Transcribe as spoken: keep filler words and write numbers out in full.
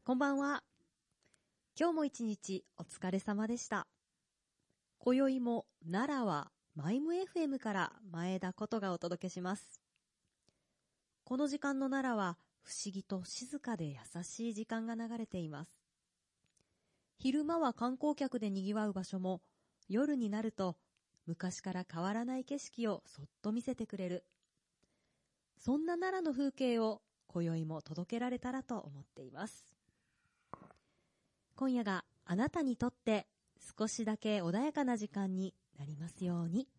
こんばんは。今日も一日お疲れ様でした。今宵も奈良はマイム エフエム から前田ことがお届けします。この時間の奈良は不思議と静かで優しい時間が流れています。昼間は観光客で賑わう場所も夜になると昔から変わらない景色をそっと見せてくれる。そんな奈良の風景を今宵も届けられたらと思っています。今夜があなたにとって少しだけ穏やかな時間になりますように。